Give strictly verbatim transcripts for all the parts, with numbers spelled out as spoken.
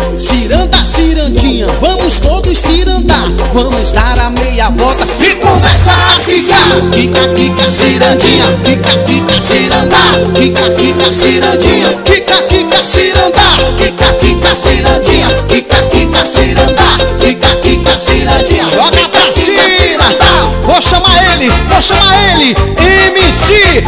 Ciranda, cirandinha, vamos todos cirandar. Vamos dar a meia volta e começa a quicar. Quica, quica, cirandinha, quica, quica, cirandar. Quica, quica, cirandinha, quica, quica, cirandar. Quica, quica, cirandinha, quica, quica, cirandar. Quica, quica, cirandinha, joga pra cima. Vou chamar ele, vou chamar ele, M C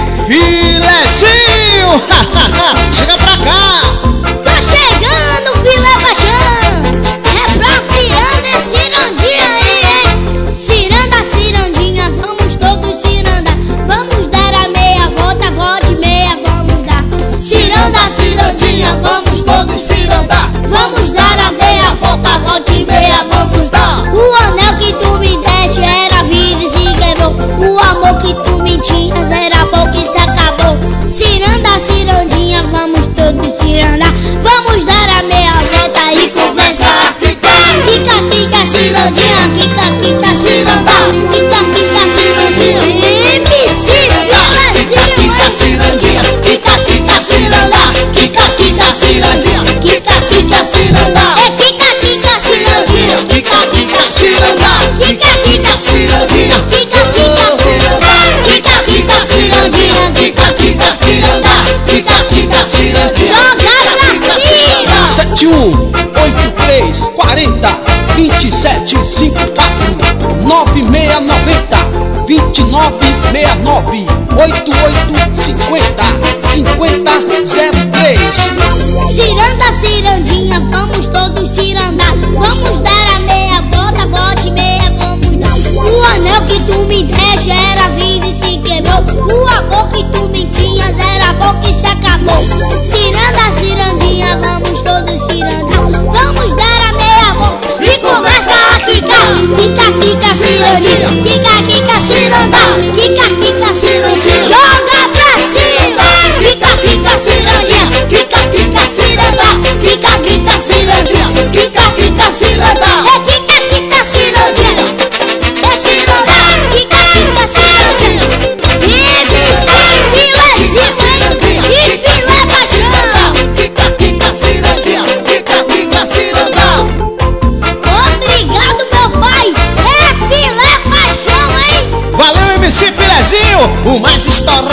Filezinho. Chega pra cá. Tá chegando o filé paixão. É pra ciranda, é cirandinha aí, hein? Ciranda, cirandinha, vamos todos cirandar. Vamos dar a meia volta, volta e meia vamos dar. Ciranda, cirandinha, vamos todos cirandar. Vamos dar a meia volta, volta e meia vamos dar. O anel que tu me deste era vida e se quebrou. O amor que tu me tinhas era bom que se acabou. Ciranda, cirandinha, vamos todos cirandar. Vamos dar a meia volta e começa a ficar. Fica, fica, cirandinha, fica, fica, cirandar. Fica, fica, cirandinha, M C Filezinho. Quica, cirandinha, quica, quica, cirandar. Quica, quica, cirandinha, quica, quica, cirandar. É fica, fica, cirandinha, Quica, quica, cirandar. fica, fica, Cirandinha, fica, fica, cirandar. Quica, quica, cirandinha, quica, quica, cirandar. Quica, quica, cirandinha, joga pra cima. sete um oito três quatro zero dois sete cinco quatro nove seis nove zero dois nove seis nove oito oito cinco zero cinco zero zero três. Ciranda, cirandinha, vamos todos cirandar. Vamos dar a meia volta, volta e meia vamos dar. O anel que tu me deste era vida e se quebrou. O amor que tu me tinhas era bom que se acabou. Ciranda, cirandinha, vamos todos cirandar. Vamos dar a meia volta e começa a quicar. Quica, quica, cirandinha, quica, quica, cirandar. Quica, quica, cirandinha, joga pra cima. Quica, quica, cirandinha, quica, quica, cirandar. Quica, quica, cirandinha, quica, quica, cirandar. É quica, quica, cirandinha, é cirandar. Quica, quica, cirandinha. M C Filezinho e filé paixão. Quica, quica, cirandinha, quica, quica, cirandar. Obrigado, meu pai, é filé paixão, hein? Valeu, M C Filezinho, o mais estourado